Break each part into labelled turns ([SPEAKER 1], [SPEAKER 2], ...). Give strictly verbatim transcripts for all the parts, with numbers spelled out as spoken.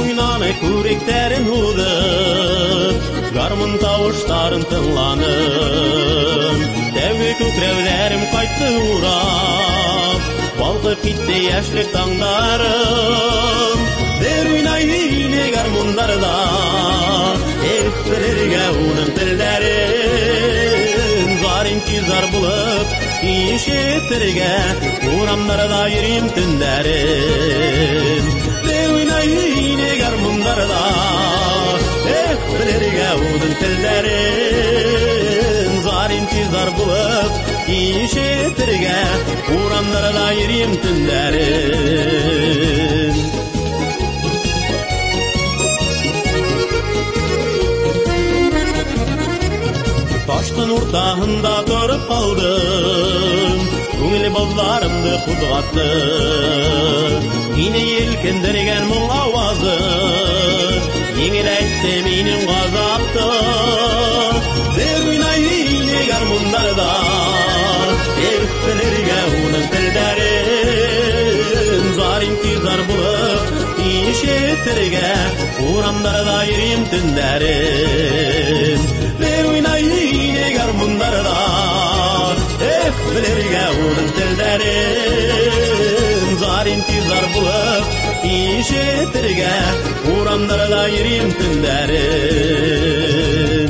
[SPEAKER 1] уйнаны күректерін уды, гармон тавыштарын тыңланым. Тәуге көкірәуләрім қайтты урап, балқып кетті яшьлек таңдарым. Бір уйнайды ине гармондарда, эх, білерге оның тілдерін. Зарим кизар болып, ишеттерге, урамдарда ерем түндерін. Бір уйнайды ине гармондарда, эх, білерге оның тілдерін. Зарим кизар болып, ишеттерге, урамдарда ерем түндерін. Таштың ортағында тұрып қалдым, көңіл балдарымды құдғатты. Мені елкендірген мұң ауазы, еңел әйтті менің ғазапты. Бір уйнайды ине гармондарда, эх, білерге оның тілдерін. Зарим кизар болып, ишеттерге, урамдарда ерем түндерін. Бір уйнайды ине гармондарда, эх, білерге оның тілдерін. Зарим кизар болып, ишеттерге, урамдарда ерем түндерін.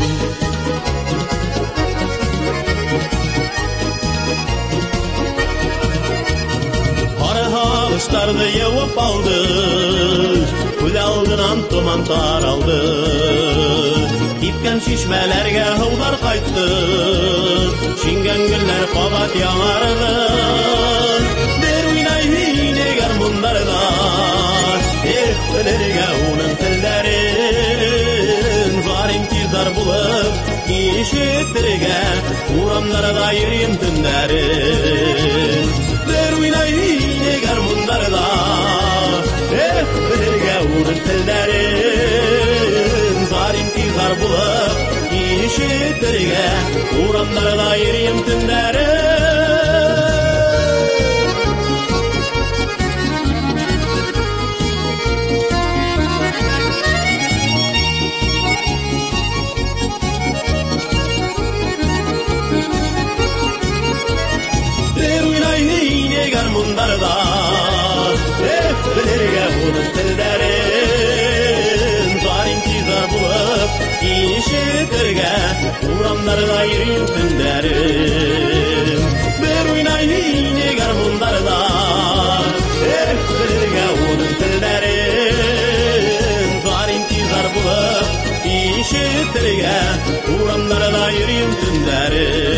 [SPEAKER 1] Ağaçlarda yavıp aldı, kul aldığından tuman taraldı. Kipken şişmelerge hıvlar kayttı, şingen güller kabat yanardı. Bir uynaydı yine garmonlarda, eh, bilirge onun tilderin. Zarim kizar bulup, işittirge, uramlarda yerim tünderin. Bir uynaydı yine garmonlarda, eh, bilirge onun tilderin. Zarim kizar bulup, işittirge, uramlarda yerim tünderin. Garmondarda, eh, bilirge onun tilderin. Zarim kizar bulup, işittirge, uramlarda yerim tünderin. Bir uynaydı yine garmondarda, eh, bilirge onun tilderin. Zarim kizar bulup, işittirge, uramlarda yerim tünderin.